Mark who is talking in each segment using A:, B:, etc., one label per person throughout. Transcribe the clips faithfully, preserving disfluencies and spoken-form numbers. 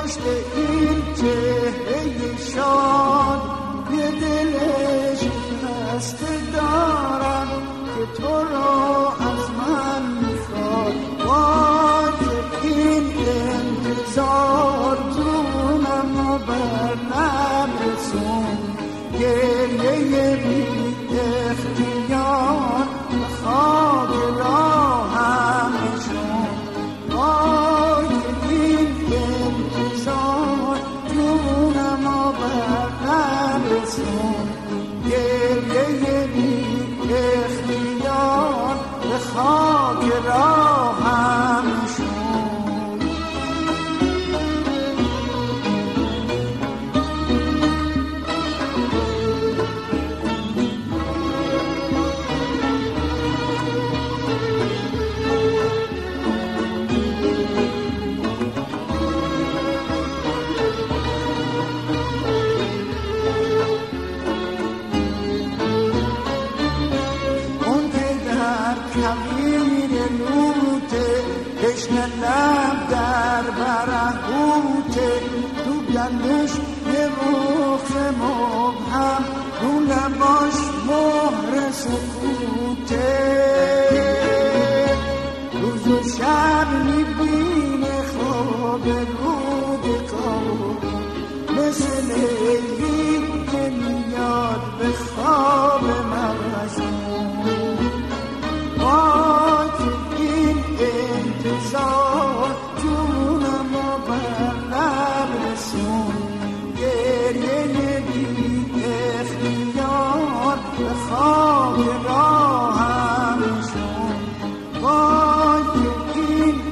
A: پشت این چهره شاد یه دلش هست دارم که تو را از من میخواد. وای که این انتظار جونم و بر لب رسون، گریه بی اختیار خاک راهم نشون. وای که این انتظار جونم و بر لب رسون، گریه بی اختیار به خاک راهم نشون. لب در برهوته تو گندش یه رخ مبهم، رو لباش مهر سکوته. روز و شب میبینه خواب رودکار، مثل لیلی که میاد به خواب مغزون. وای که این انتظار جونم و بر لب رسون، گریه بی اختیار به خاک راهم نشون. وای که این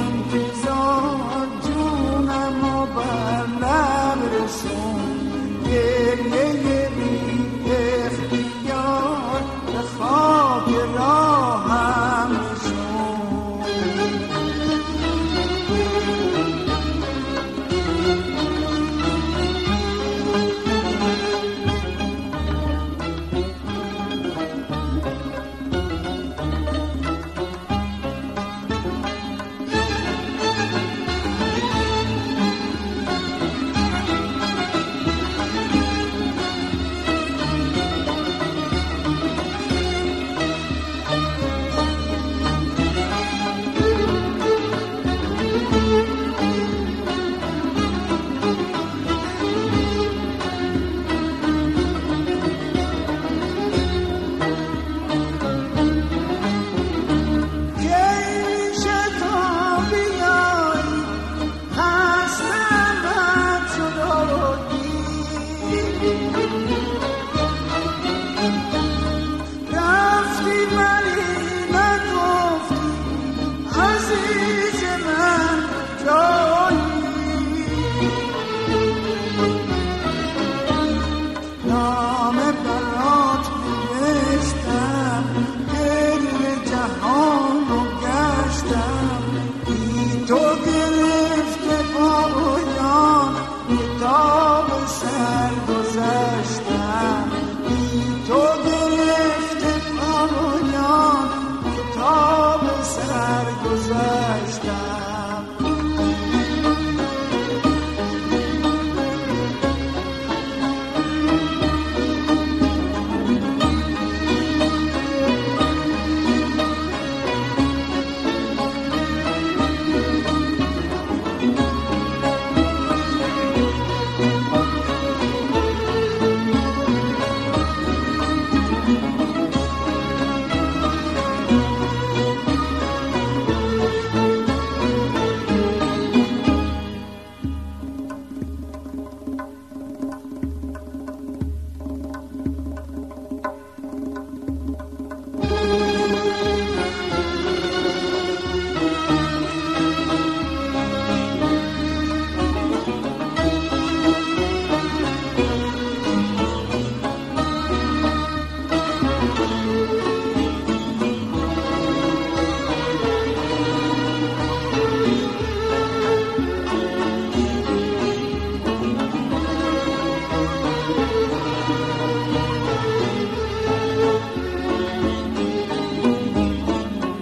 A: انتظار جونم و بر لب رسون، گریه بی اختیار به خاک راهم نشون.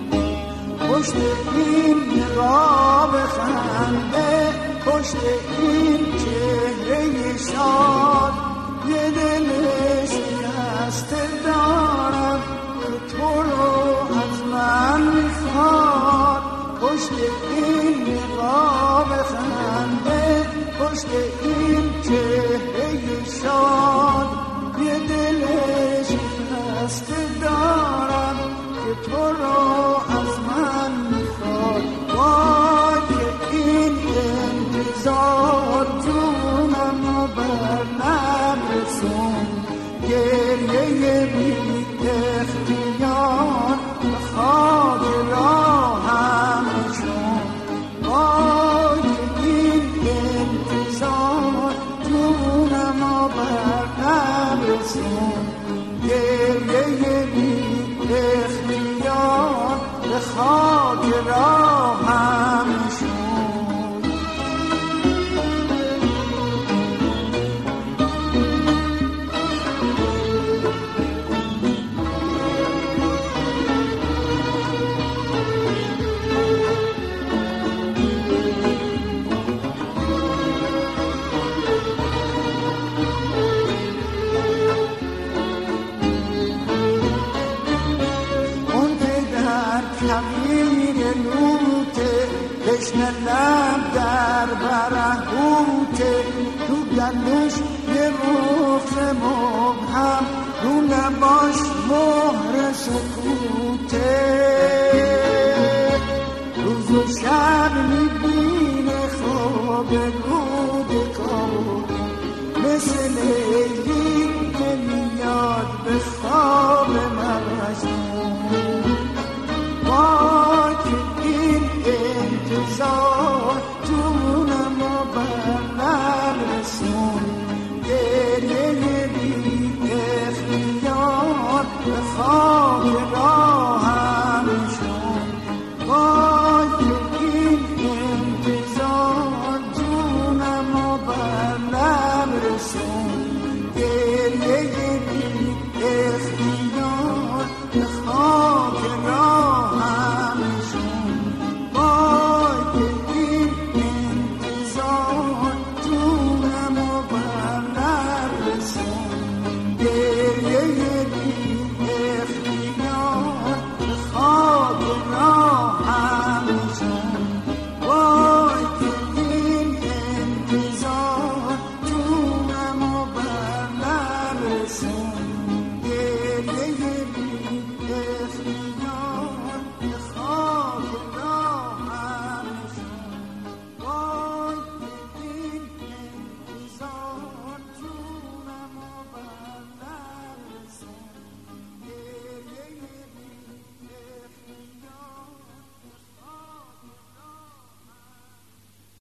A: پشت این نقاب خنده، پشت این پشت این چهره شاد یه دلش هست دارم که تو رو از من میخواد. وای که این انتظار جونم رو بر نرسون، گریه بی اختیار بخواد راهم شون. وای که این انتظار جونم رو بر نرسون، گریه بی اختیار بخواد راهم شون. کمیر لوته بشنه لب در برهوته، تو گلوش یه رخ مبهم، رو لباش مهر سکوته. روز و شب میبینه خواب رودکار، مثل لیلی که میاد به خواب مجنون. وای که این انتظار